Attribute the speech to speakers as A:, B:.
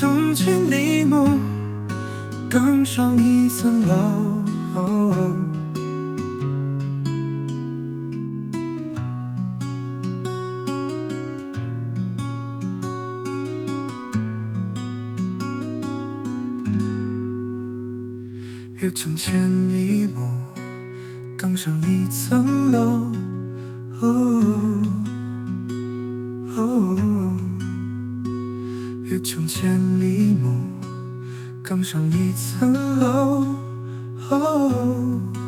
A: 层千里目，更上一层楼。越层千里目，更上一层楼。越层千里目，更上一层楼。